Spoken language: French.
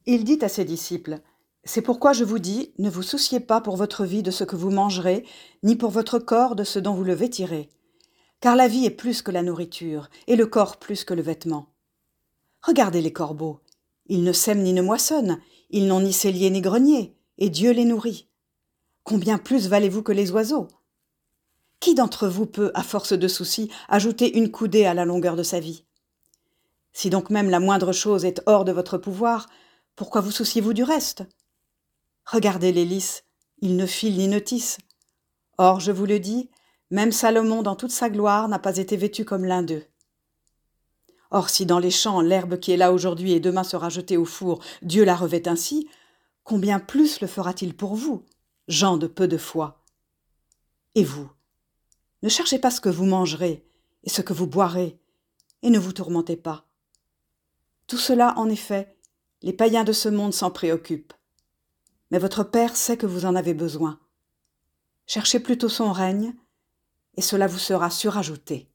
Il dit à ses disciples, « C'est pourquoi je vous dis, ne vous souciez pas pour votre vie de ce que vous mangerez, ni pour votre corps de ce dont vous le vêtirez. Car la vie est plus que la nourriture, et le corps plus que le vêtement. Regardez les corbeaux. Ils ne sèment ni ne moissonnent, ils n'ont ni cellier ni grenier, et Dieu les nourrit. Combien plus valez-vous que les oiseaux? Qui d'entre vous peut, à force de soucis, ajouter une coudée à la longueur de sa vie? Si donc même la moindre chose est hors de votre pouvoir, pourquoi vous souciez-vous du reste? Regardez les lys, ils ne filent ni ne tissent. Or, je vous le dis, même Salomon dans toute sa gloire n'a pas été vêtu comme l'un d'eux. Or, si dans les champs l'herbe qui est là aujourd'hui et demain sera jetée au four, Dieu la revêt ainsi, combien plus le fera-t-il pour vous, gens de peu de foi? Et vous, ne cherchez pas ce que vous mangerez et ce que vous boirez, et ne vous tourmentez pas. Tout cela, en effet, les païens de ce monde s'en préoccupent. Mais votre Père sait que vous en avez besoin. Cherchez plutôt son règne, et cela vous sera surajouté.